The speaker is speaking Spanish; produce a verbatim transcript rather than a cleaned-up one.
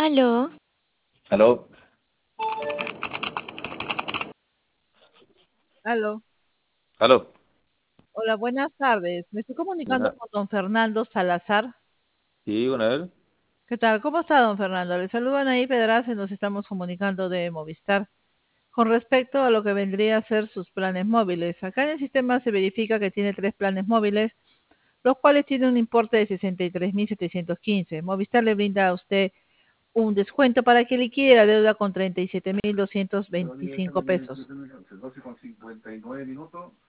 Aló, Aló, Aló. aló. Hola, buenas tardes. Me estoy comunicando Buena. con don Fernando Salazar. Sí, con él. ¿Qué tal? ¿Cómo está, don Fernando? Le saludan ahí Pedraza y nos estamos comunicando de Movistar con respecto a lo que vendría a ser sus planes móviles. Acá en el sistema se verifica que tiene tres planes móviles, los cuales tienen un importe de sesenta y tres mil setecientos quince. Movistar le brinda a usted un descuento para que liquide la deuda con treinta y siete mil doscientos veinticinco pesos.